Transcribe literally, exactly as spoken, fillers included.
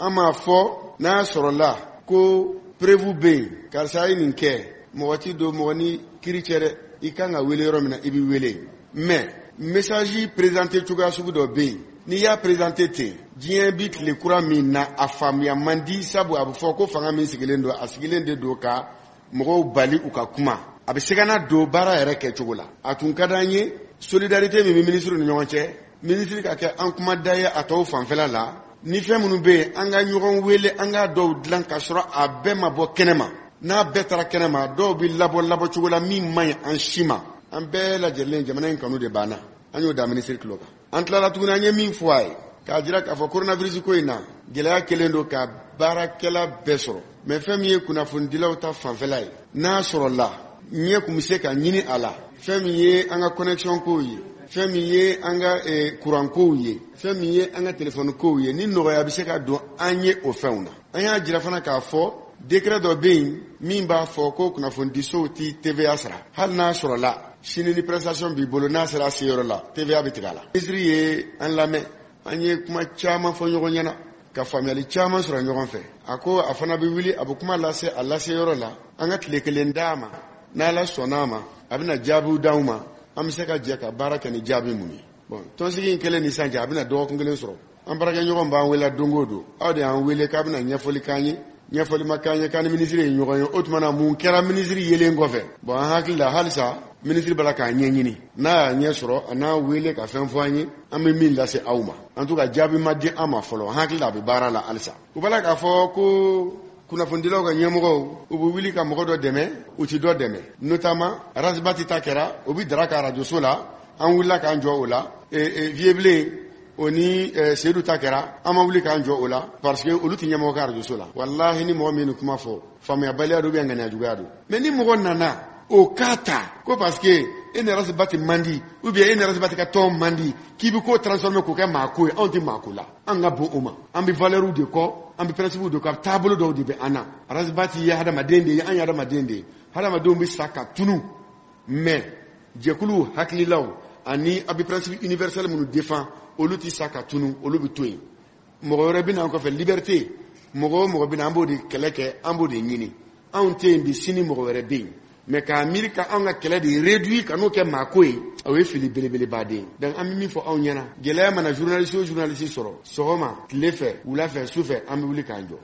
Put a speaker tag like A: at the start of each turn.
A: an m'a fɔ n'a sɔrɔla ko prévu bɛ yen karisa ye nin kɛ mɔgɔ ti don mɔgɔ ni kiri cɛ dɛ i kan ka wele yɔrɔ min na i bɛ wele mais message présenté cogoya sugu dɔ bɛ yen n'i y'a présenté ten diɲɛ bi tile kura min na a faamuya man di sabu a bɛ fɔ ko fanga min sigilen don a sigilen de don ka mɔgɔw bali u ka kuma a bɛ se ka na don baara yɛrɛ kɛcogo la a tun ka d'an ye solidarité min bɛ ministre ni ɲɔgɔn cɛ ministre ka kɛ an kuma da ye a tɔw fanfɛla la ni fɛn minnu bɛ yen an ka ɲɔgɔn wele an ka dɔw dilan ka sɔrɔ a bɛɛ ma bɔ kɛnɛma n'a bɛɛ taara kɛnɛma dɔw bɛ labɔ labɔcogo la min man ɲi an si ma an bɛɛ lajɛlen jamana in kanu de banna an y'o da ministre tulo kan an tilala tuguni an ye min fɔ a ye k'a jira k'a fɔ coronavirus ko in na gɛlɛya kelen don ka baarakɛla bɛɛ sɔrɔ mais fɛn min ye kunnafonidilaw ta fanfɛla ye n'a sɔrɔla ɲɛ kun bɛ se ka ɲini a la fɛn min ye an ka connexion kow ye fɛn min ye an ka courant kow ye fɛn min ye an ka téléphone kow ye ni nɔgɔya bɛ se ka don an ye o fɛnw na an y'a jira fana k'a fɔ décret dɔ bɛ yen min b'a fɔ ko kunnafonidisow ti T V A sara hali n'a sɔrɔla sini ni prestation b'i bolo n'a sera a seyɔrɔ la T V A bɛ tigɛ a la ministre ye an lamɛn an ye kuma caman fɔ ɲɔgɔn ɲɛna ka faamuyali caman sɔrɔ ɲɔgɔn fɛ a ko a fana bɛ wuli a bɛ kuma lase a laseyɔrɔ la an ka tile kelen d'a ma n'Ala sɔnn'a ma a bɛna jaabiw d'anw ma an bɛ se ka jɛ ka baara kɛ ni jaabi mun ye bon tɔnsigi in kɛlen ni sisan cɛ a bɛna dɔgɔkun kelen sɔrɔ an baarakɛɲɔgɔn b'an wele don o don aw de y'an wele k'a bɛna ɲɛfɔli k'an ye ɲɛfɔli ma k'an ye k'an ni ministre ye ɲɔgɔn ye o tuma na mun kɛra ministre yelen kɔfɛ bon an hakili la halisa ministre bala k'a ɲɛɲini n'a y'a ɲɛ sɔrɔ a n'a wele ka fɛn fɔ an ye an bɛ min lase aw ma en tout cas jaabi ma di an ma fɔlɔ an hakili la a bɛ baara la halisa u bala k'a fɔ ko kunnafonidilaw ka ɲɛmɔgɔw u bɛ wuli ka mɔgɔ dɔ dɛmɛ u ti dɔ dɛmɛ notamment Razbati ta kɛra o bɛ dara ka arajoso la an wulila k'an jɔ o la Vieux o ni Seydou ta kɛra an ma wuli k'an jɔ o la parce que olu ti ɲɛmɔgɔ ka arajoso la wallahi ni mɔgɔ min ni kuma fɔ faamuyabaliya don bien ŋaniya juguya don mais ni mɔgɔ nana o k'a ta ko parce que e ni Razbati man di ou bien e ni Razbati ka tɔn man di k'i bɛ ko transformer k'o kɛ maako ye anw tɛ maako la an ka bon o ma an bɛ valeur de kɔ an bɛ principe de kɔ taabolo dɔw de bɛ an na Razbati ye hadamaden de ye an ye hadamaden de ye hadamadenw bɛ sa ka tunu mais jɛkulu hakililaw ani a bɛ principe universel minnu défend olu ti sa ka tunu olu bɛ to yen mɔgɔ wɛrɛ bɛ na an kɔfɛ liberté mɔgɔ o mɔgɔ bɛ na an b'o de kɛlɛ kɛ an b'o de ɲini anw tɛ yen bi sini mɔgɔ wɛrɛ bɛ yen mais k'a miiri ka anw ka kɛlɛ de réduit ka n'o kɛ maako ye o ye fili belebeleba de ye donc an bɛ min fɔ anw ɲɛna gɛlɛya mana journaliste o journaliste sɔrɔ sɔgɔma tile fɛ wula fɛ su fɛ an bɛ wuli k'an jɔ